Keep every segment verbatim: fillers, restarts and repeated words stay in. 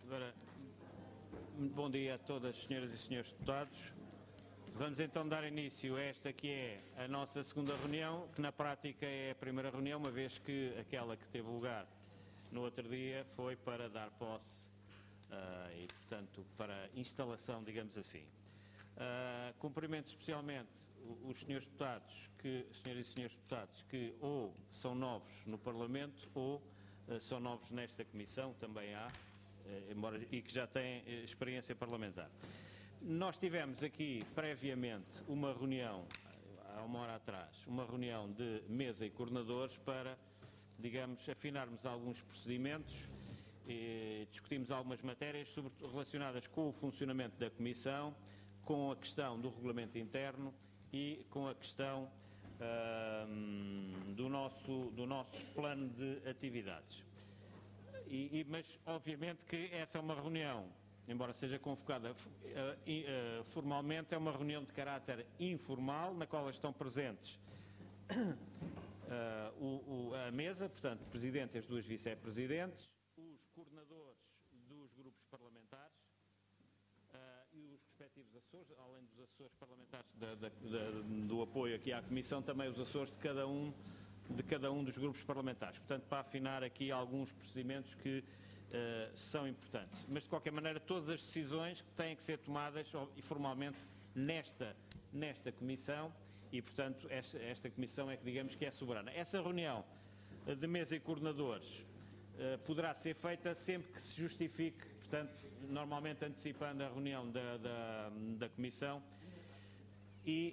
Agora, bom dia a todas as senhoras e senhores deputados. Vamos então dar início a esta que é a nossa segunda reunião, que na prática é a primeira reunião, uma vez que aquela que teve lugar no outro dia foi para dar posse uh, e, portanto, para instalação, digamos assim. Uh, cumprimento especialmente os senhores deputados, que, senhoras e senhores deputados, que ou são novos no Parlamento ou uh, são novos nesta comissão, também há, uh, embora, e que já têm uh, experiência parlamentar. Nós tivemos aqui previamente uma reunião, há uma hora atrás, uma reunião de mesa e coordenadores para, digamos, afinarmos alguns procedimentos e discutimos algumas matérias sobre, relacionadas com o funcionamento da Comissão, com a questão do regulamento interno e com a questão uh, do, nosso, do nosso plano de atividades. E, e, mas, obviamente, que essa é uma reunião, embora seja convocada uh, uh, formalmente, é uma reunião de caráter informal, na qual estão presentes uh, o, o, a mesa, portanto, o Presidente e as duas Vice-Presidentes, os coordenadores dos grupos parlamentares uh, e os respectivos assessores, além dos assessores parlamentares da, da, da, do apoio aqui à Comissão, também os assessores de cada um, de cada um dos grupos parlamentares. Portanto, para afinar aqui alguns procedimentos que Uh, são importantes. Mas, de qualquer maneira, todas as decisões que têm que ser tomadas e formalmente nesta, nesta Comissão e, portanto, esta, esta Comissão é que, digamos, que é soberana. Essa reunião uh, de mesa e coordenadores uh, poderá ser feita sempre que se justifique, portanto, normalmente antecipando a reunião da, da, da Comissão e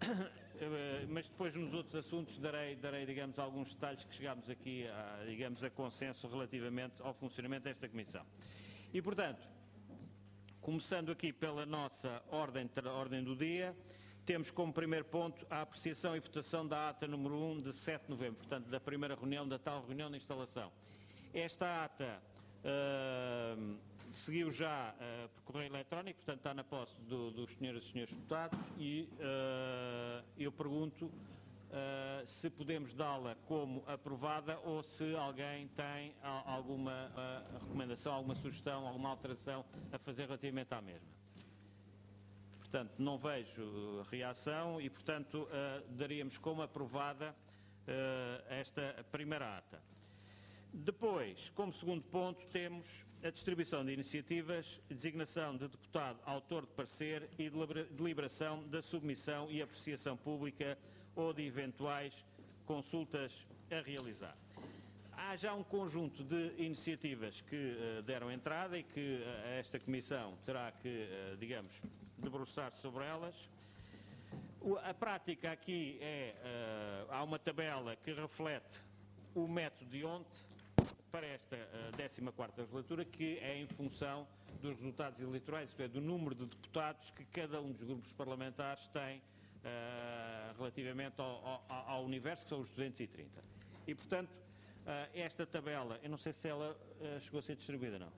mas depois nos outros assuntos darei, darei, digamos, alguns detalhes que chegámos aqui, a, digamos, a consenso relativamente ao funcionamento desta Comissão. E, portanto, começando aqui pela nossa ordem, ordem do dia, temos como primeiro ponto a apreciação e votação da ata número um de sete de novembro, portanto, da primeira reunião, da tal reunião de instalação. Esta ata uh, seguiu já uh, por correio eletrónico, portanto está na posse do, dos senhoras e senhores deputados e uh, eu pergunto uh, se podemos dá-la como aprovada ou se alguém tem alguma uh, recomendação, alguma sugestão, alguma alteração a fazer relativamente à mesma. Portanto, não vejo reação e, portanto, uh, daríamos como aprovada uh, esta primeira ata. Depois, como segundo ponto, temos a distribuição de iniciativas, designação de deputado autor de parecer e deliberação da submissão e apreciação pública ou de eventuais consultas a realizar. Há já um conjunto de iniciativas que uh, deram entrada e que uh, esta Comissão terá que, uh, digamos, debruçar sobre elas. O, a prática aqui é, uh, há uma tabela que reflete o método de ontem para esta uh, décima quarta legislatura, que é em função dos resultados eleitorais, isto é, do número de deputados que cada um dos grupos parlamentares tem uh, relativamente ao, ao, ao universo, que são os duzentos e trinta. E, portanto, uh, esta tabela, eu não sei se ela uh, chegou a ser distribuída, não.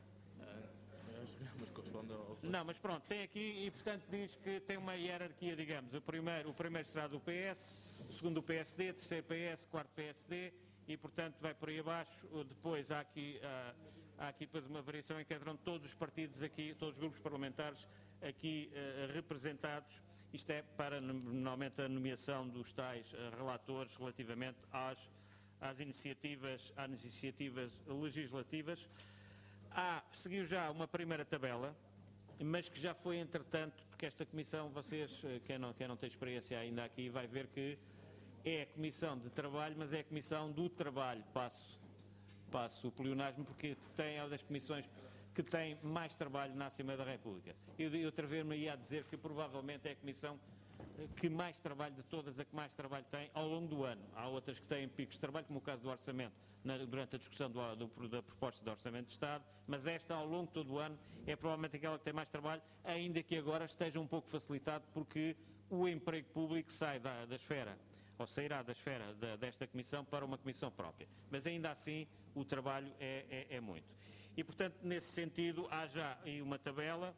Mas corresponde ao... Não, mas pronto, tem aqui e, portanto, diz que tem uma hierarquia, digamos. O primeiro, o primeiro será do P S, o segundo do P S D, terceiro P S, quarto P S D e, portanto, vai por aí abaixo. Depois há aqui, há, há aqui depois uma variação em que entram todos os partidos aqui, todos os grupos parlamentares aqui uh, representados. Isto é para, normalmente, a nomeação dos tais uh, relatores relativamente às, às, iniciativas, às iniciativas legislativas. Há, seguiu já uma primeira tabela, mas que já foi, entretanto, porque esta Comissão, vocês, quem não, quem não tem experiência ainda aqui, vai ver que é a Comissão de Trabalho, mas é a Comissão do Trabalho, passo, passo o pleonasmo, porque tem, é uma das comissões que tem mais trabalho na Assembleia da República. Eu, eu atrever-me ia a dizer que provavelmente é a Comissão que mais trabalho de todas, a que mais trabalho tem ao longo do ano. Há outras que têm picos de trabalho, como o caso do orçamento, na, durante a discussão do, do, da proposta de orçamento de Estado, mas esta, ao longo de todo o ano, é provavelmente aquela que tem mais trabalho, ainda que agora esteja um pouco facilitado, porque o emprego público sai da, da esfera, ou sairá da esfera da, desta Comissão para uma Comissão própria. Mas ainda assim, o trabalho é, é, é muito. E, portanto, nesse sentido, há já aí uma tabela.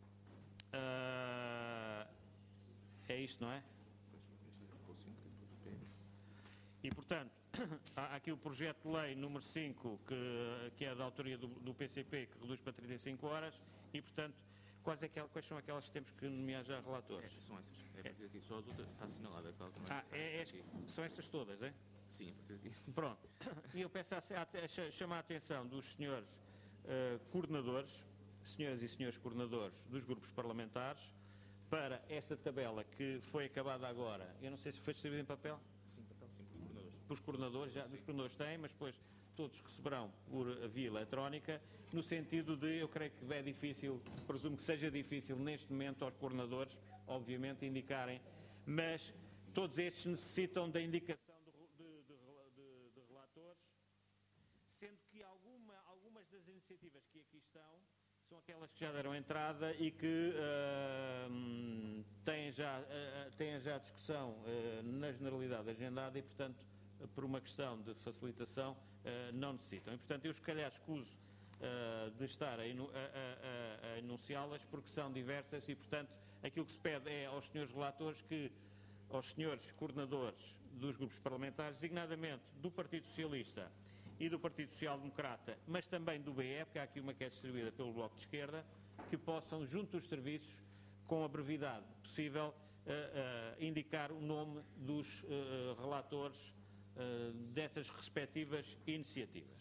Uh, É isto, não é? E, portanto, há aqui o projeto de lei número cinco, que, que é da autoria do, do P C P, que reduz para trinta e cinco horas, e, portanto, quais, é que, quais são aquelas que temos que nomear já relatores? É, são essas. É a partir daqui. Só as outras está assinalada. Aquela que não é Ah, é, é, aqui. são estas todas, é? Sim, a partir daqui. Sim. Pronto. E eu peço a, a, a chamar a atenção dos senhores uh, coordenadores, senhoras e senhores coordenadores dos grupos parlamentares, para esta tabela que foi acabada agora. Eu não sei se foi distribuída em papel. Sim, papel, sim, para os coordenadores. Para os coordenadores, já, os coordenadores têm, mas depois todos receberão por via eletrónica, no sentido de, eu creio que é difícil, presumo que seja difícil neste momento aos coordenadores, obviamente, indicarem, mas todos estes necessitam da indicação de, de, de, de relatores, sendo que alguma, algumas das iniciativas que aqui estão são aquelas que já deram entrada e que uh, têm, já, uh, têm já discussão uh, na generalidade agendada e, portanto, uh, por uma questão de facilitação, uh, não necessitam. E, portanto, eu, se calhar, escuso uh, de estar a, enu a, a, a enunciá-las porque são diversas e, portanto, aquilo que se pede é aos senhores relatores que, aos senhores coordenadores dos grupos parlamentares, designadamente do Partido Socialista e do Partido Social Democrata, mas também do B E, porque há aqui uma que é distribuída pelo Bloco de Esquerda, que possam, junto dos serviços, com a brevidade possível, uh, uh, indicar o nome dos uh, relatores uh, dessas respectivas iniciativas.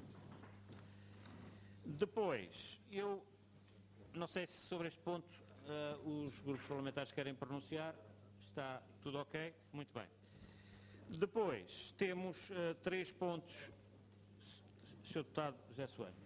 Depois, eu não sei se sobre este ponto uh, os grupos parlamentares querem pronunciar. Está tudo ok? Muito bem. Depois, temos uh, três pontos. senhor Deputado José Soares.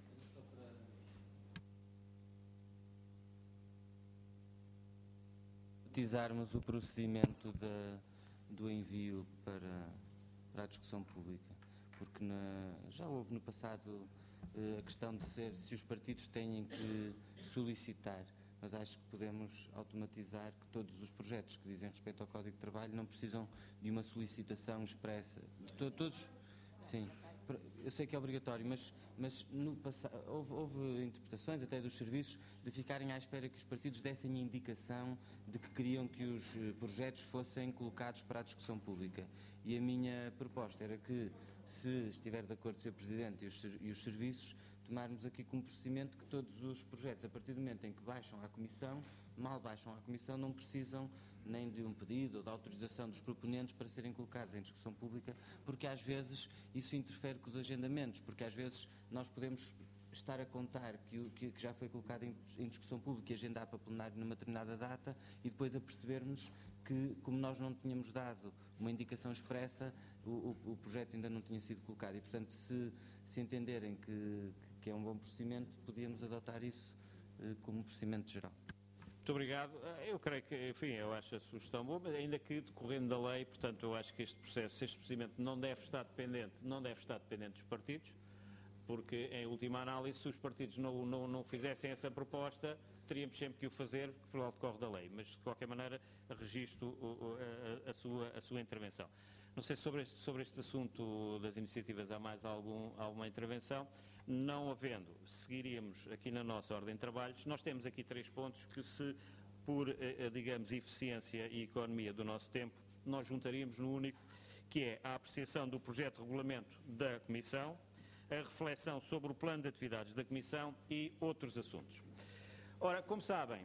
Utilizarmos o procedimento de, do envio para, para a discussão pública, porque na, já houve no passado eh, a questão de ser se os partidos têm que solicitar, mas acho que podemos automatizar que todos os projetos que dizem respeito ao Código de Trabalho não precisam de uma solicitação expressa. De to, todos, sim. Eu sei que é obrigatório, mas, mas no passado, houve, houve interpretações até dos serviços de ficarem à espera que os partidos dessem a indicação de que queriam que os projetos fossem colocados para a discussão pública. E a minha proposta era que, se estiver de acordo com o senhor Presidente e os, e os serviços, tomarmos aqui como procedimento que todos os projetos, a partir do momento em que baixam à Comissão, mal baixam à Comissão, não precisam nem de um pedido ou de autorização dos proponentes para serem colocados em discussão pública, porque às vezes isso interfere com os agendamentos, porque às vezes nós podemos estar a contar que, o, que já foi colocado em, em discussão pública e agendar para plenário numa determinada data e depois a percebermos que, como nós não tínhamos dado uma indicação expressa, o, o, o projeto ainda não tinha sido colocado e, portanto, se, se entenderem que, que é um bom procedimento, podíamos adotar isso eh, como um procedimento geral. Muito obrigado. Eu creio que, enfim, eu acho a sugestão boa, mas ainda que decorrendo da lei, portanto, eu acho que este processo, este procedimento não deve estar dependente, não deve estar dependente dos partidos, porque, em última análise, se os partidos não, não, não fizessem essa proposta, teríamos sempre que o fazer pelo decorre da lei, mas, de qualquer maneira, registro a, a, a, sua, a sua intervenção. Não sei se sobre este, sobre este assunto das iniciativas há mais algum, alguma intervenção. Não havendo, seguiríamos aqui na nossa ordem de trabalhos. Nós temos aqui três pontos que, se por, digamos, eficiência e economia do nosso tempo, nós juntaríamos no único, que é a apreciação do projeto de regulamento da Comissão, a reflexão sobre o plano de atividades da Comissão e outros assuntos. Ora, como sabem,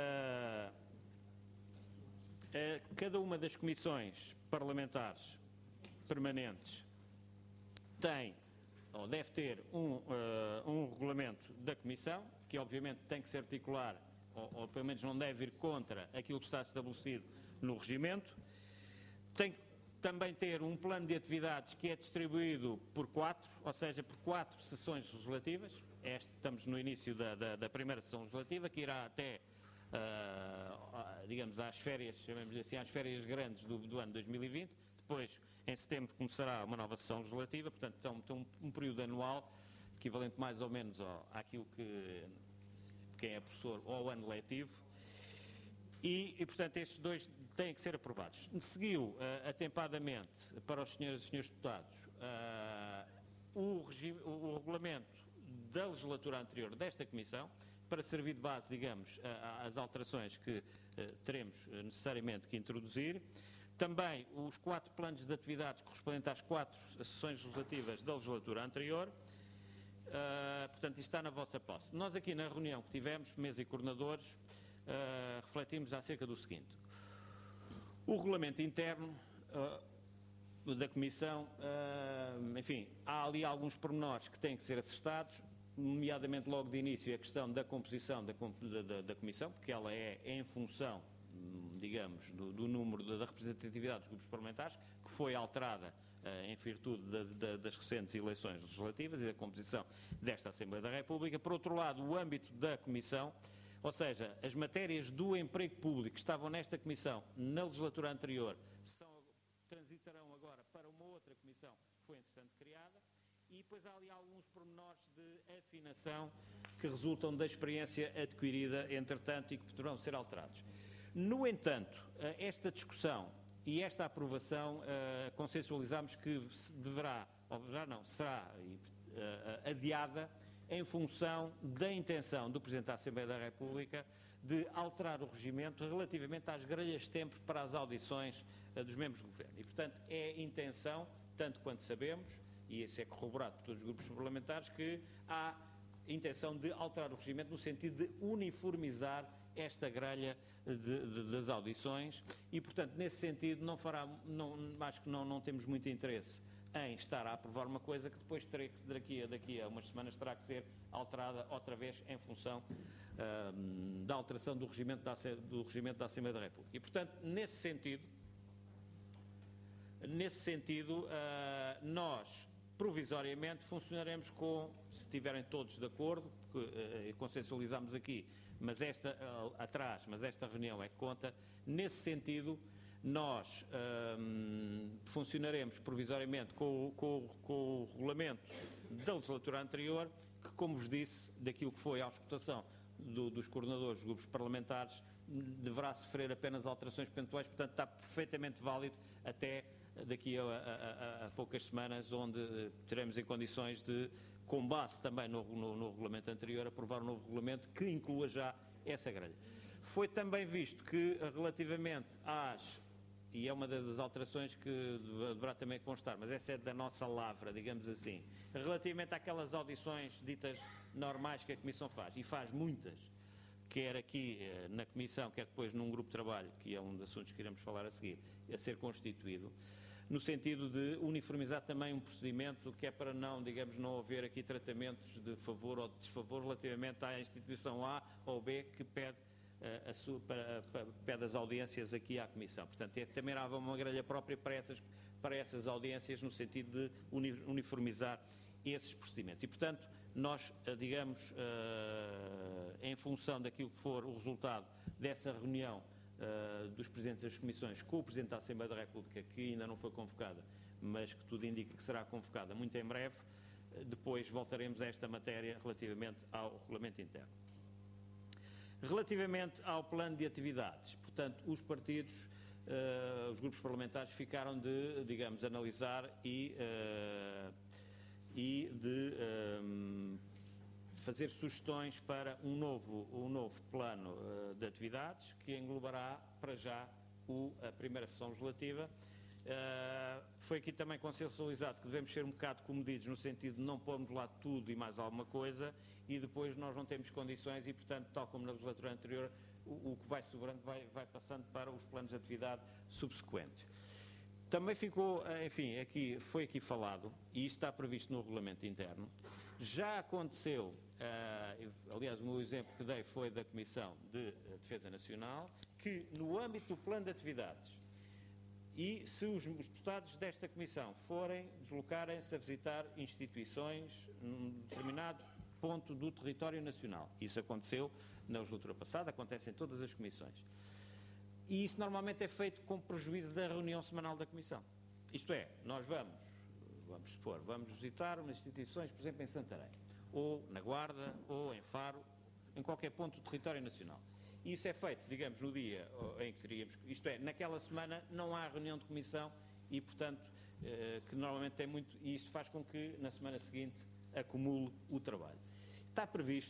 uh, uh, cada uma das comissões parlamentares permanentes tem, ou deve ter, um, uh, um regulamento da Comissão, que obviamente tem que se articular, ou, ou pelo menos não deve ir contra aquilo que está estabelecido no regimento. Tem que também ter um plano de atividades que é distribuído por quatro, ou seja, por quatro sessões legislativas. Este, estamos no início da, da, da primeira sessão legislativa, que irá até, uh, digamos, às férias, chamemos assim, às férias grandes do, do ano dois mil e vinte. Depois, em setembro, começará uma nova sessão legislativa, portanto, tem, tem um, um período anual, equivalente mais ou menos ao, àquilo que quem é professor ao ano letivo. E, e, portanto, estes dois têm que ser aprovados. Seguiu, uh, atempadamente, para os senhores e senhores deputados, uh, o, regime, o, o regulamento da legislatura anterior desta Comissão, para servir de base, digamos, às alterações que uh, teremos necessariamente que introduzir. Também os quatro planos de atividades correspondentes às quatro sessões legislativas da legislatura anterior. Uh, portanto, isto está na vossa posse. Nós aqui na reunião que tivemos, mesa e coordenadores, uh, refletimos acerca do seguinte. O regulamento interno uh, da Comissão, uh, enfim, há ali alguns pormenores que têm que ser acertados, nomeadamente logo de início a questão da composição da, da, da Comissão, porque ela é em função, digamos, do, do número da representatividade dos grupos parlamentares, que foi alterada em virtude da, da, das recentes eleições legislativas e da composição desta Assembleia da República. Por outro lado, o âmbito da Comissão, ou seja, as matérias do emprego público que estavam nesta Comissão na legislatura anterior, são, transitarão agora para uma outra Comissão que foi, entretanto, criada, e depois há ali alguns pormenores de afinação que resultam da experiência adquirida, entretanto, e que poderão ser alterados. No entanto, esta discussão e esta aprovação, uh, consensualizamos que deverá, ou deverá não, será uh, adiada em função da intenção do Presidente da Assembleia da República de alterar o regimento relativamente às grelhas de tempo para as audições uh, dos membros do Governo. E, portanto, é intenção, tanto quanto sabemos, e isso é corroborado por todos os grupos parlamentares, que há intenção de alterar o regimento no sentido de uniformizar esta grelha de, de, das audições e, portanto, nesse sentido, não fará, não, acho que não, não temos muito interesse em estar a aprovar uma coisa que depois terá que, daqui a, daqui a umas semanas terá que ser alterada outra vez em função uh, da alteração do regimento da, do regimento da Assembleia da República. E, portanto, nesse sentido, nesse sentido, uh, nós, provisoriamente, funcionaremos com, se estiverem todos de acordo, porque uh, consensualizamos aqui, mas esta, uh, atrás, mas esta reunião é que conta, nesse sentido, nós um, funcionaremos provisoriamente com, com, com o regulamento da legislatura anterior, que, como vos disse, daquilo que foi a auscultação do, dos coordenadores dos grupos parlamentares, deverá sofrer apenas alterações pontuais, portanto está perfeitamente válido até daqui a, a, a, a poucas semanas, onde teremos em condições de, com base também no, no, no regulamento anterior, aprovar um novo regulamento que inclua já essa grelha. Foi também visto que, relativamente às, e é uma das alterações que deverá também constar, mas essa é da nossa lavra, digamos assim, relativamente àquelas audições ditas normais que a Comissão faz, e faz muitas, quer aqui na Comissão, quer depois num grupo de trabalho, que é um dos assuntos que iremos falar a seguir, a ser constituído, no sentido de uniformizar também um procedimento que é para não, digamos, não haver aqui tratamentos de favor ou de desfavor relativamente à instituição A ou B que pede, uh, a sua, para, para, pede as audiências aqui à Comissão. Portanto, é, também há uma grelha própria para essas, para essas audiências no sentido de uniformizar esses procedimentos. E, portanto, nós, uh, digamos, uh, em função daquilo que for o resultado dessa reunião Uh, dos Presidentes das Comissões com o Presidente da Assembleia da República, que ainda não foi convocada, mas que tudo indica que será convocada muito em breve, uh, depois voltaremos a esta matéria relativamente ao regulamento interno. Relativamente ao plano de atividades, portanto, os partidos, uh, os grupos parlamentares ficaram de, digamos, analisar e, uh, e de um, fazer sugestões para um novo, um novo plano uh, de atividades que englobará para já o, a primeira sessão legislativa. Uh, foi aqui também consensualizado que devemos ser um bocado comedidos no sentido de não pormos lá tudo e mais alguma coisa e depois nós não temos condições e, portanto, tal como na legislatura anterior, o, o que vai sobrando vai, vai passando para os planos de atividade subsequentes. Também ficou, enfim, aqui, foi aqui falado, e isto está previsto no regulamento interno, já aconteceu, uh, aliás, o meu exemplo que dei foi da Comissão de Defesa Nacional, que no âmbito do plano de atividades, e se os, os deputados desta Comissão forem deslocarem-se a visitar instituições num determinado ponto do território nacional, isso aconteceu na legislatura passada, acontece em todas as comissões, e isso normalmente é feito com prejuízo da reunião semanal da Comissão. Isto é, nós vamos, vamos supor, vamos visitar umas instituições, por exemplo, em Santarém, ou na Guarda, ou em Faro, em qualquer ponto do território nacional. E isso é feito, digamos, no dia em que queríamos, isto é, naquela semana não há reunião de Comissão e, portanto, eh, que normalmente tem muito, e isso faz com que na semana seguinte acumule o trabalho. Está previsto,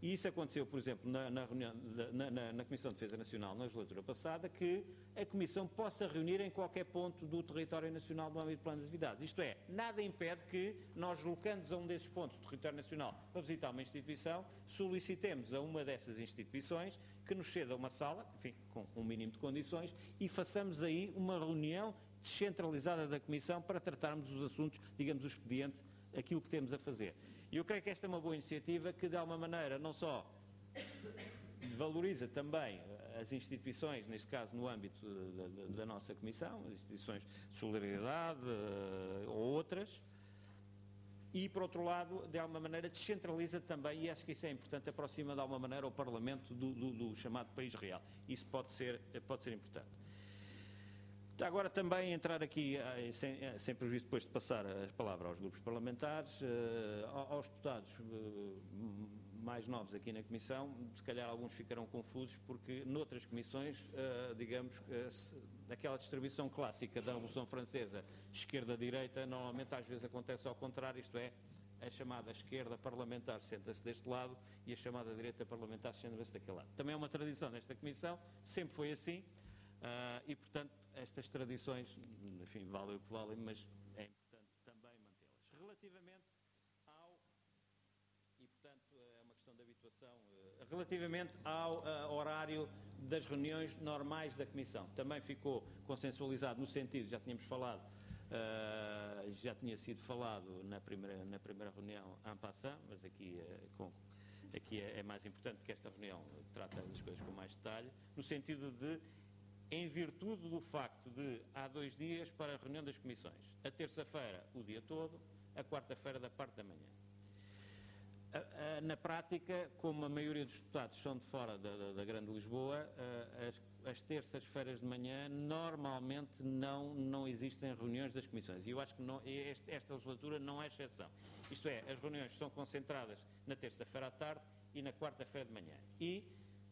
E isso aconteceu, por exemplo, na, na, reunião, na, na, na Comissão de Defesa Nacional, na legislatura passada, que a Comissão possa reunir em qualquer ponto do território nacional no âmbito do plano de atividades. Isto é, nada impede que nós, deslocando-nos a um desses pontos do território nacional para visitar uma instituição, solicitemos a uma dessas instituições que nos ceda uma sala, enfim, com um mínimo de condições, e façamos aí uma reunião descentralizada da Comissão para tratarmos os assuntos, digamos, o expediente, aquilo que temos a fazer. E eu creio que esta é uma boa iniciativa que, de alguma maneira, não só valoriza também as instituições, neste caso no âmbito da, da, da nossa Comissão, as instituições de solidariedade uh, ou outras, e, por outro lado, de alguma maneira, descentraliza também, e acho que isso é importante, aproxima de alguma maneira o Parlamento do, do, do chamado país real. Isso pode ser, pode ser importante. Agora também entrar aqui, sem, sem prejuízo depois de passar a palavra aos grupos parlamentares, aos deputados mais novos aqui na Comissão, se calhar alguns ficarão confusos porque noutras comissões, digamos, aquela distribuição clássica da Revolução Francesa, esquerda-direita, normalmente às vezes acontece ao contrário, isto é, a chamada esquerda parlamentar senta-se deste lado e a chamada direita parlamentar senta-se daquele lado. Também é uma tradição nesta Comissão, sempre foi assim, e portanto estas tradições, enfim, valem o que valem, mas é importante também mantê-las. Relativamente ao, e portanto é uma questão de habituação, relativamente ao uh, horário das reuniões normais da Comissão, também ficou consensualizado no sentido, já tínhamos falado, uh, já tinha sido falado na primeira, na primeira reunião en passant, mas aqui, uh, com, aqui é, é mais importante que esta reunião trata das coisas com mais detalhe, no sentido de, em virtude do facto de há dois dias para a reunião das comissões, a terça-feira o dia todo, a quarta-feira da parte da manhã. A, a, na prática, como a maioria dos deputados são de fora da, da, da Grande Lisboa, a, as, as terças-feiras de manhã normalmente não, não existem reuniões das comissões. E eu acho que não, este, esta legislatura não é exceção. Isto é, as reuniões são concentradas na terça-feira à tarde e na quarta-feira de manhã. E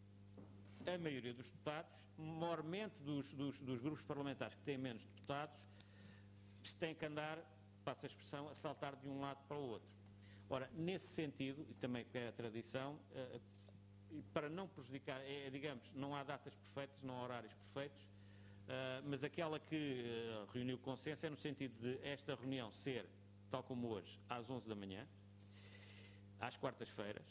a maioria dos deputados, maiormente dos, dos, dos grupos parlamentares que têm menos deputados, têm que andar, passa a expressão, a saltar de um lado para o outro. Ora, nesse sentido, e também que é a tradição, uh, para não prejudicar, é, digamos, não há datas perfeitas, não há horários perfeitos, uh, mas aquela que uh, reuniu consenso é no sentido de esta reunião ser, tal como hoje, às onze da manhã, às quartas-feiras,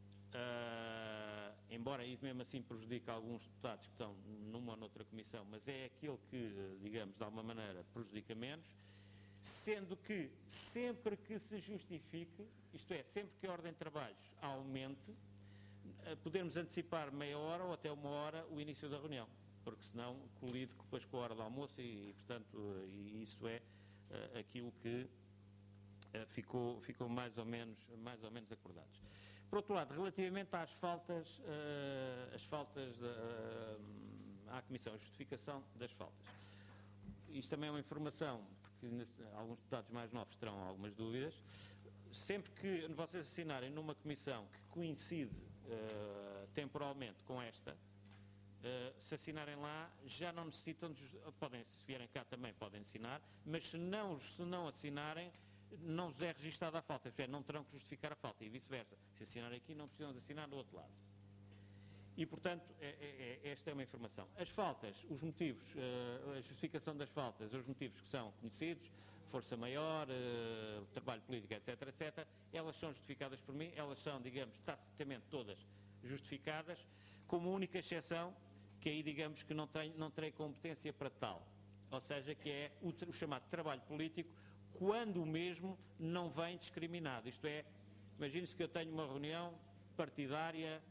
Uh, embora isso mesmo assim prejudique alguns deputados que estão numa ou noutra comissão, mas é aquele que, digamos, de alguma maneira prejudica menos, sendo que sempre que se justifique, isto é, sempre que a ordem de trabalhos aumente, uh, podemos antecipar meia hora ou até uma hora o início da reunião, porque senão colide depois com a hora do almoço e, e portanto, uh, e isso é uh, aquilo que uh, ficou, ficou mais ou menos, mais ou menos acordados. Por outro lado, relativamente às faltas, uh, as faltas uh, à Comissão, a justificação das faltas. Isto também é uma informação, porque alguns deputados mais novos terão algumas dúvidas. Sempre que vocês assinarem numa comissão que coincide uh, temporalmente com esta, uh, se assinarem lá, já não necessitam de, podem, se vierem cá também podem assinar, mas se não, se não assinarem, não vos é registada a falta, isto é, não terão que justificar a falta, e vice-versa. Se assinarem aqui, não precisam de assinar do outro lado. E, portanto, é, é, é, esta é uma informação. As faltas, os motivos, uh, a justificação das faltas, os motivos que são conhecidos, força maior, uh, trabalho político, etc, etcétera, elas são justificadas por mim, elas são, digamos, tacitamente todas justificadas, como única exceção, que aí, digamos, que não, tenho, não terei competência para tal. Ou seja, que é o, o chamado trabalho político, quando o mesmo não vem discriminado. Isto é, imagine-se que eu tenho uma reunião partidária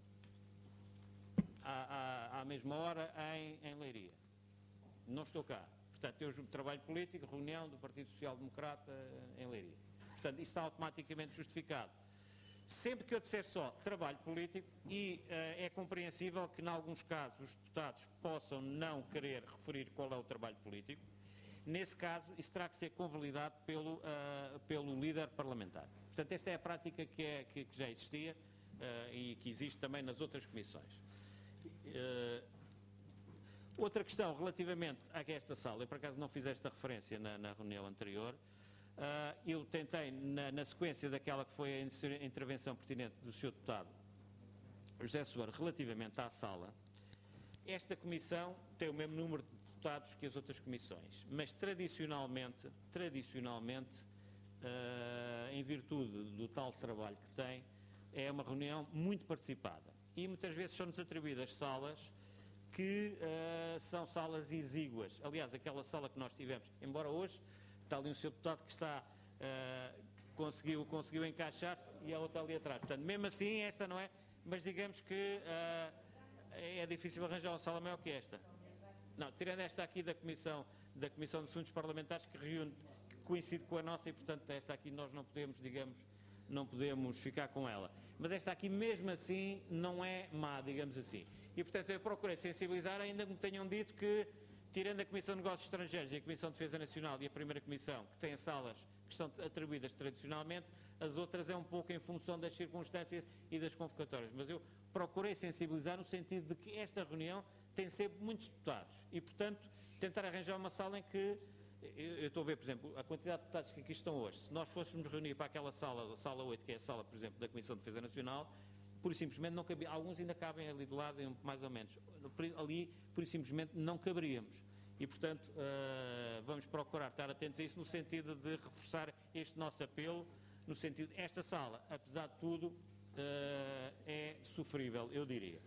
à, à, à mesma hora em, em Leiria. Não estou cá. Portanto, eu trabalho político, reunião do Partido Social Democrata em Leiria. Portanto, isso está automaticamente justificado. Sempre que eu disser só trabalho político, e uh, é compreensível que, em alguns casos, os deputados possam não querer referir qual é o trabalho político. Nesse caso, isso terá que ser convalidado pelo, uh, pelo líder parlamentar. Portanto, esta é a prática que, é, que, que já existia uh, e que existe também nas outras comissões. Uh, outra questão relativamente a esta sala, eu por acaso não fiz esta referência na, na reunião anterior, uh, eu tentei, na, na sequência daquela que foi a intervenção pertinente do senhor deputado, José Soeiro, relativamente à sala, esta comissão tem o mesmo número de deputados que as outras comissões, mas tradicionalmente, tradicionalmente, uh, em virtude do tal trabalho que tem, é uma reunião muito participada. E muitas vezes são-nos atribuídas salas que uh, são salas exíguas. Aliás, aquela sala que nós tivemos, embora hoje está ali um senhor deputado que está, uh, conseguiu, conseguiu encaixar-se e a outra ali atrás. Portanto, mesmo assim, esta não é, mas digamos que uh, é difícil arranjar uma sala maior que esta. Não, tirando esta aqui da Comissão, da Comissão de Assuntos Parlamentares, que, reúne, que coincide com a nossa e, portanto, esta aqui nós não podemos, digamos, não podemos ficar com ela. Mas esta aqui, mesmo assim, não é má, digamos assim. E, portanto, eu procurei sensibilizar, ainda que me tenham dito que, tirando a Comissão de Negócios Estrangeiros e a Comissão de Defesa Nacional e a Primeira Comissão, que têm salas que estão atribuídas tradicionalmente, as outras é um pouco em função das circunstâncias e das convocatórias. Mas eu procurei sensibilizar no sentido de que esta reunião tem sempre muitos deputados e, portanto, tentar arranjar uma sala em que, eu, eu estou a ver, por exemplo, a quantidade de deputados que aqui estão hoje, se nós fôssemos reunir para aquela sala, a sala oito, que é a sala, por exemplo, da Comissão de Defesa Nacional, pura e simplesmente não cabia, alguns ainda cabem ali de lado, mais ou menos, ali, pura e simplesmente não caberíamos. E, portanto, uh, vamos procurar estar atentos a isso no sentido de reforçar este nosso apelo, no sentido de esta sala, apesar de tudo, uh, é sofrível, eu diria.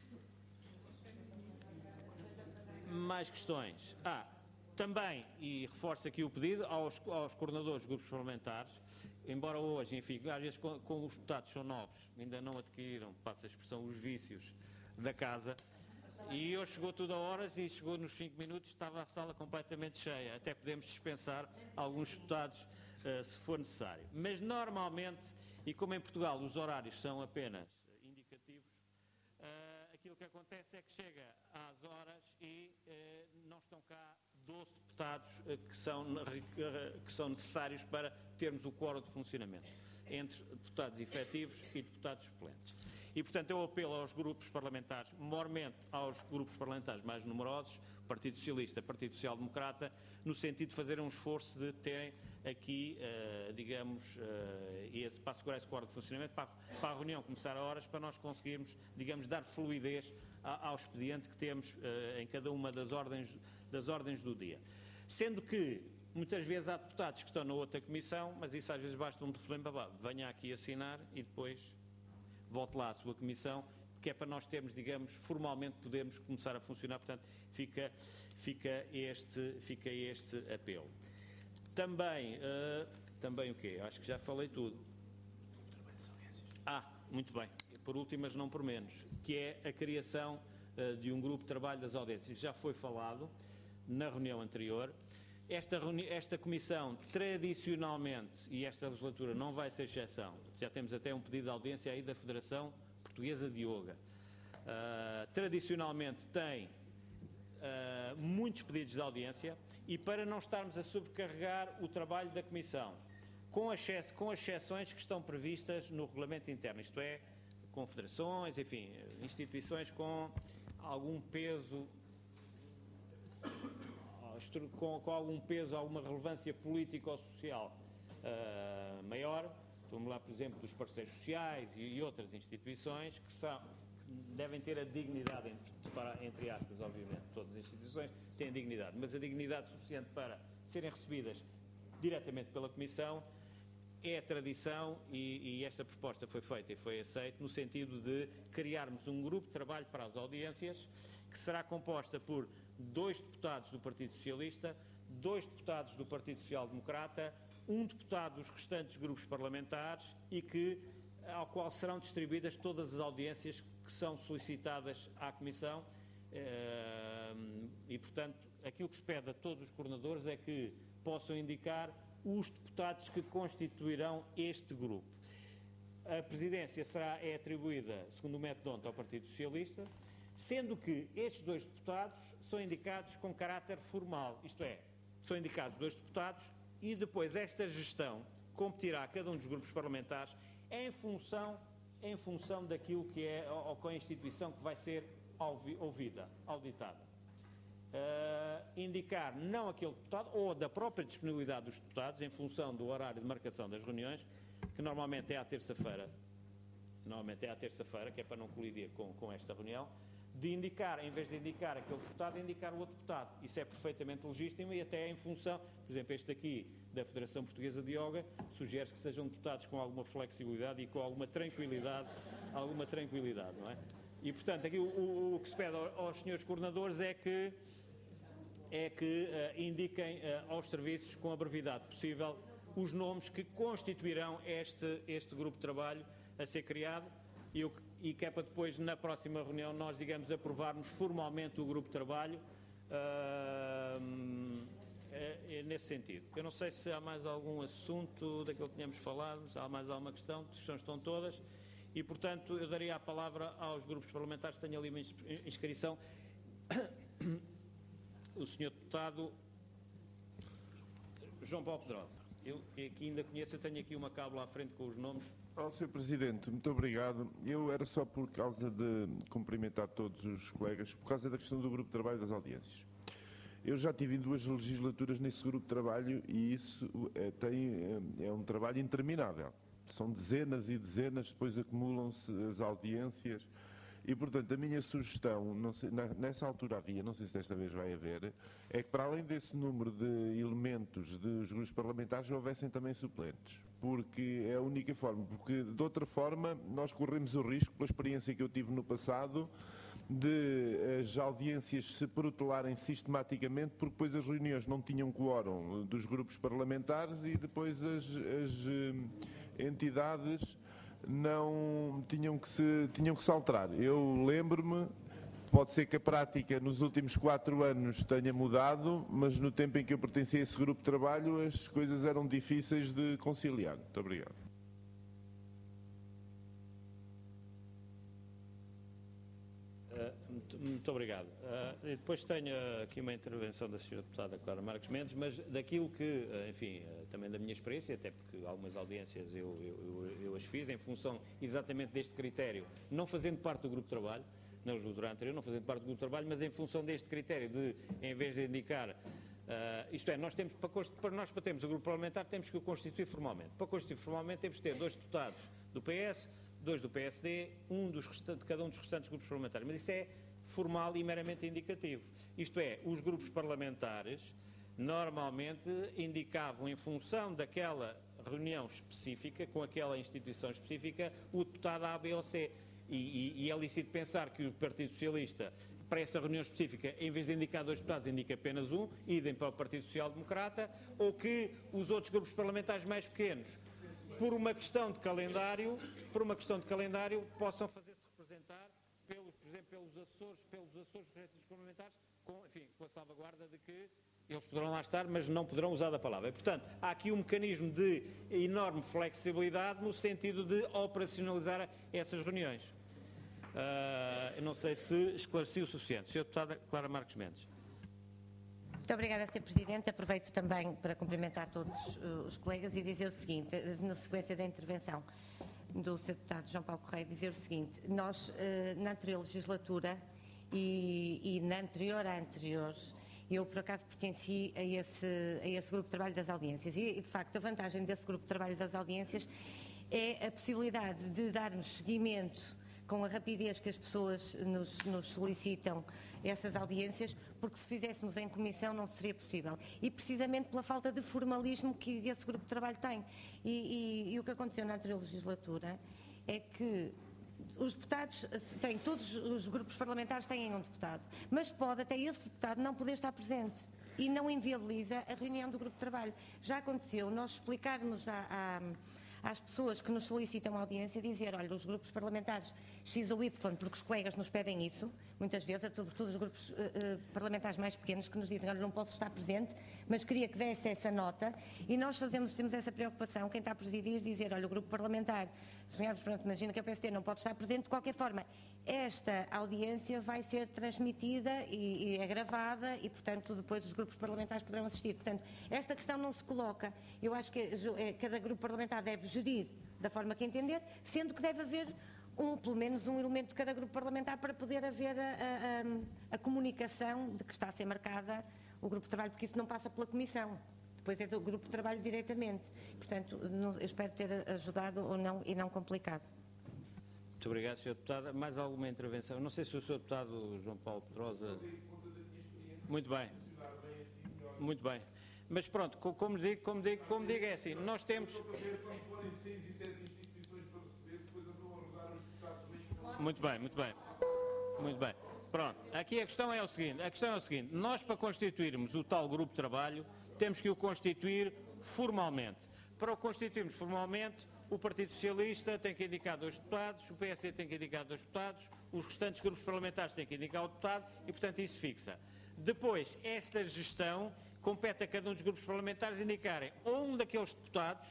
Mais questões. Ah, também, e reforço aqui o pedido, aos, aos coordenadores dos grupos parlamentares, embora hoje, enfim, às vezes com, com os deputados são novos, ainda não adquiriram, passa a expressão, os vícios da casa, e hoje chegou tudo a horas e chegou nos cinco minutos, estava a sala completamente cheia, até podemos dispensar alguns deputados uh, se for necessário. Mas normalmente, e como em Portugal os horários são apenas indicativos, uh, aquilo que acontece é que chega às horas e uh, não estão cá doze deputados uh, que, são, uh, que são necessários para termos o quórum de funcionamento, entre deputados efetivos e deputados suplentes. E, portanto, eu apelo aos grupos parlamentares, maiormente aos grupos parlamentares mais numerosos, Partido Socialista, Partido Social Democrata, no sentido de fazer um esforço de terem aqui, uh, digamos, uh, esse, para assegurar esse quadro de funcionamento, para, para a reunião começar a horas, para nós conseguirmos, digamos, dar fluidez a, ao expediente que temos uh, em cada uma das ordens, das ordens do dia. Sendo que, muitas vezes, há deputados que estão na outra comissão, mas isso às vezes basta um telefonema, venha aqui assinar e depois volte lá à sua comissão, que é para nós termos, digamos, formalmente podermos começar a funcionar, portanto, fica, fica, este, fica este apelo. Também, uh, também o quê? Acho que já falei tudo. Ah, muito bem. Por último, mas não por menos, que é a criação uh, de um grupo de trabalho das audiências. Já foi falado na reunião anterior. Esta, reuni esta comissão, tradicionalmente, e esta legislatura não vai ser exceção, já temos até um pedido de audiência aí da Federação Portuguesa de Yoga. Uh, tradicionalmente tem uh, muitos pedidos de audiência e para não estarmos a sobrecarregar o trabalho da comissão, com, excesso, com as exceções que estão previstas no regulamento interno, isto é, confederações, enfim, instituições com algum peso... Com, com algum peso, alguma relevância política ou social uh, maior, vamos lá, por exemplo, dos parceiros sociais e, e outras instituições que, são, que devem ter a dignidade, entre, para, entre aspas, obviamente, todas as instituições têm dignidade, mas a dignidade suficiente para serem recebidas diretamente pela Comissão é a tradição e, e esta proposta foi feita e foi aceita no sentido de criarmos um grupo de trabalho para as audiências que será composta por dois deputados do Partido Socialista, dois deputados do Partido Social Democrata, um deputado dos restantes grupos parlamentares e que, ao qual serão distribuídas todas as audiências que são solicitadas à Comissão e, portanto, aquilo que se pede a todos os coordenadores é que possam indicar os deputados que constituirão este grupo. A presidência será, é atribuída, segundo o método ontem, ao Partido Socialista, sendo que estes dois deputados são indicados com caráter formal, isto é, são indicados dois deputados e depois esta gestão competirá a cada um dos grupos parlamentares em função, em função daquilo que é, ou com a instituição que vai ser ouvida, auditada. Uh, indicar não aquele deputado, ou da própria disponibilidade dos deputados, em função do horário de marcação das reuniões, que normalmente é à terça-feira normalmente é à terça-feira, que é para não colidir com, com esta reunião, de indicar, em vez de indicar aquele deputado, indicar o outro deputado. Isso é perfeitamente legítimo e até em função, por exemplo, este aqui da Federação Portuguesa de Yoga, sugere que sejam deputados com alguma flexibilidade e com alguma tranquilidade, alguma tranquilidade, não é? E, portanto, aqui o, o, o que se pede aos senhores coordenadores é que, é que uh, indiquem uh, aos serviços, com a brevidade possível, os nomes que constituirão este, este grupo de trabalho a ser criado e, o, e que é para depois, na próxima reunião, nós, digamos, aprovarmos formalmente o grupo de trabalho uh, é nesse sentido. Eu não sei se há mais algum assunto daquilo que tínhamos falado, se há mais alguma questão, as questões estão todas. E, portanto, eu daria a palavra aos grupos parlamentares que tenham ali uma inscrição. O senhor deputado João Paulo Pedrosa. Eu aqui ainda conheço, eu tenho aqui uma cábula à frente com os nomes. Oh, senhor Presidente, muito obrigado. Eu era só por causa de cumprimentar todos os colegas, por causa da questão do grupo de trabalho das audiências. Eu já tive em duas legislaturas nesse grupo de trabalho e isso é, tem, é, é um trabalho interminável. São dezenas e dezenas, depois acumulam-se as audiências e, portanto, a minha sugestão, não sei, nessa altura havia, não sei se desta vez vai haver, é que para além desse número de elementos dos grupos parlamentares houvessem também suplentes, porque é a única forma, porque de outra forma nós corremos o risco, pela experiência que eu tive no passado, de as audiências se protelarem sistematicamente, porque depois as reuniões não tinham quórum dos grupos parlamentares e depois as, as entidades não tinham que se tinham que se alterar. Eu lembro-me, pode ser que a prática nos últimos quatro anos tenha mudado, mas no tempo em que eu pertencia a esse grupo de trabalho as coisas eram difíceis de conciliar. Muito obrigado. Muito, muito obrigado. Uh, depois tenho aqui uma intervenção da senhora deputada Clara Marques Mendes, mas daquilo que, enfim, uh, também da minha experiência, até porque algumas audiências eu, eu, eu, eu as fiz em função exatamente deste critério, não fazendo parte do grupo de trabalho, na legislatura anterior, não fazendo parte do grupo de trabalho, mas em função deste critério de, em vez de indicar, uh, isto é, nós temos, para, para nós para termos o grupo parlamentar, temos que o constituir formalmente. Para constituir formalmente temos que ter dois deputados do P S, dois do P S D, um dos restantes, de cada um dos restantes grupos parlamentares. Mas isso é formal e meramente indicativo. Isto é, os grupos parlamentares normalmente indicavam em função daquela reunião específica, com aquela instituição específica, o deputado A, B ou C. E, e, e é lícito pensar que o Partido Socialista, para essa reunião específica, em vez de indicar dois deputados, indica apenas um, idem para o Partido Social Democrata, ou que os outros grupos parlamentares mais pequenos, por uma questão de calendário, por uma questão de calendário, possam fazer-se representar, pelos, por exemplo, pelos Açores, pelos Açores dos parlamentares, com, enfim, com a salvaguarda de que eles poderão lá estar, mas não poderão usar a palavra. E, portanto, há aqui um mecanismo de enorme flexibilidade no sentido de operacionalizar essas reuniões. Uh, eu não sei se esclareci o suficiente. senhora Deputada Clara Marques Mendes. Muito obrigada, senhor Presidente. Aproveito também para cumprimentar todos uh, os colegas e dizer o seguinte, na sequência da intervenção do senhor Deputado João Paulo Correia, dizer o seguinte: nós, uh, na anterior legislatura e, e na anterior à anterior, eu, por acaso, pertenci a esse, a esse grupo de trabalho das audiências e, de facto, a vantagem desse grupo de trabalho das audiências é a possibilidade de darmos seguimento com a rapidez que as pessoas nos, nos solicitam essas audiências, porque se fizéssemos em comissão não seria possível. E precisamente pela falta de formalismo que esse grupo de trabalho tem. E, e, e o que aconteceu na anterior legislatura é que os deputados têm, todos os grupos parlamentares têm um deputado, mas pode até esse deputado não poder estar presente e não inviabiliza a reunião do grupo de trabalho. Já aconteceu nós explicarmos a, a às pessoas que nos solicitam audiência, dizer, olha, os grupos parlamentares X ou Y, porque os colegas nos pedem isso, muitas vezes, sobretudo os grupos uh, uh, parlamentares mais pequenos, que nos dizem, olha, não posso estar presente, mas queria que desse essa nota, e nós fazemos, temos essa preocupação, quem está a presidir, dizer, olha, o grupo parlamentar, sonhamos, pronto, imagina que a P S D não pode estar presente, de qualquer forma, esta audiência vai ser transmitida e, e é gravada e, portanto, depois os grupos parlamentares poderão assistir. Portanto, esta questão não se coloca. Eu acho que cada grupo parlamentar deve gerir da forma que entender, sendo que deve haver um, pelo menos um elemento de cada grupo parlamentar para poder haver a, a, a, a comunicação de que está a ser marcada o grupo de trabalho, porque isso não passa pela comissão. Depois é do grupo de trabalho diretamente. Portanto, não, eu espero ter ajudado ou não, e não complicado. Muito obrigado, senhor Deputado. Mais alguma intervenção? Não sei se o senhor Deputado João Paulo Pedrosa... Muito bem. Muito bem. Mas pronto, como digo, como digo, como digo é assim, nós temos... Muito bem, muito bem. Muito bem. Pronto, aqui a questão é o seguinte, a questão é o seguinte, nós para constituirmos o tal grupo de trabalho, temos que o constituir formalmente. Para o constituirmos formalmente, o Partido Socialista tem que indicar dois deputados, o P S D tem que indicar dois deputados, os restantes grupos parlamentares têm que indicar o deputado e, portanto, isso fixa. Depois, esta gestão compete a cada um dos grupos parlamentares indicarem ou um daqueles deputados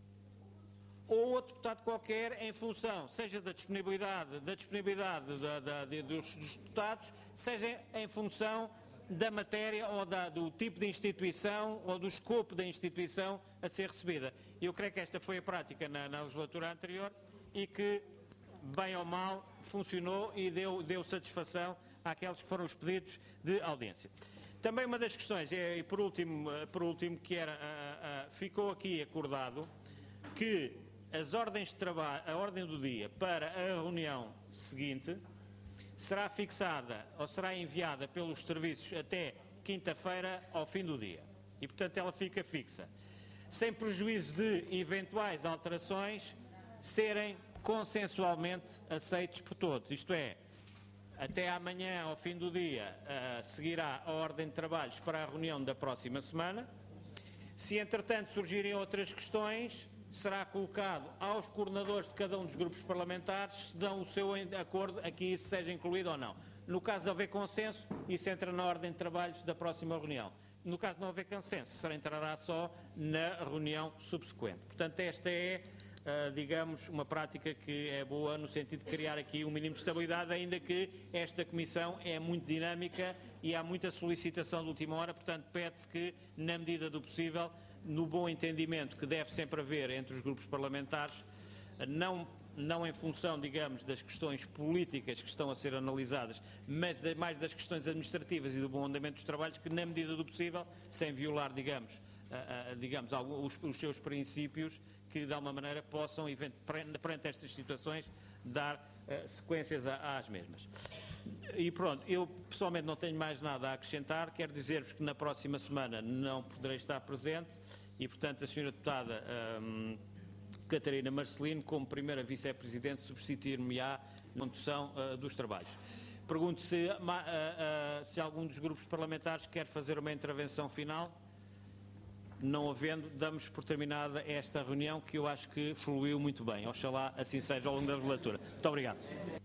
ou outro deputado qualquer em função, seja da disponibilidade, da disponibilidade da, da, de, dos, dos deputados, seja em função da matéria ou da, do tipo de instituição ou do escopo da instituição a ser recebida. Eu creio que esta foi a prática na, na legislatura anterior e que, bem ou mal, funcionou e deu, deu satisfação àqueles que foram os pedidos de audiência. Também uma das questões, e por último, por último que era, a, a, ficou aqui acordado que as ordens de trabalho, a ordem do dia para a reunião seguinte será fixada ou será enviada pelos serviços até quinta-feira ao fim do dia. E, portanto, ela fica fixa. Sem prejuízo de eventuais alterações serem consensualmente aceitos por todos. Isto é, até amanhã, ao fim do dia, uh, seguirá a ordem de trabalhos para a reunião da próxima semana. Se, entretanto, surgirem outras questões, será colocado aos coordenadores de cada um dos grupos parlamentares se dão o seu acordo a que isso seja incluído ou não. No caso de haver consenso, isso entra na ordem de trabalhos da próxima reunião. No caso de não haver consenso, será entrará só na reunião subsequente. Portanto, esta é, uh, digamos, uma prática que é boa no sentido de criar aqui um mínimo de estabilidade, ainda que esta comissão é muito dinâmica e há muita solicitação de última hora, portanto, pede-se que, na medida do possível, no bom entendimento que deve sempre haver entre os grupos parlamentares, não, não em função, digamos, das questões políticas que estão a ser analisadas, mas de, mais das questões administrativas e do bom andamento dos trabalhos, que na medida do possível, sem violar, digamos, a, a, digamos os, os seus princípios, que de alguma maneira possam, perante estas situações, dar uh, sequências a, às mesmas. E pronto, eu pessoalmente não tenho mais nada a acrescentar, quero dizer-vos que na próxima semana não poderei estar presente e, portanto, a senhora deputada um, Catarina Marcelino, como primeira vice-presidente, substituir-me-á na condução uh, dos trabalhos. Pergunto se, uh, uh, se algum dos grupos parlamentares quer fazer uma intervenção final. Não havendo, damos por terminada esta reunião que eu acho que fluiu muito bem. Oxalá assim seja ao longo da legislatura. Muito obrigado.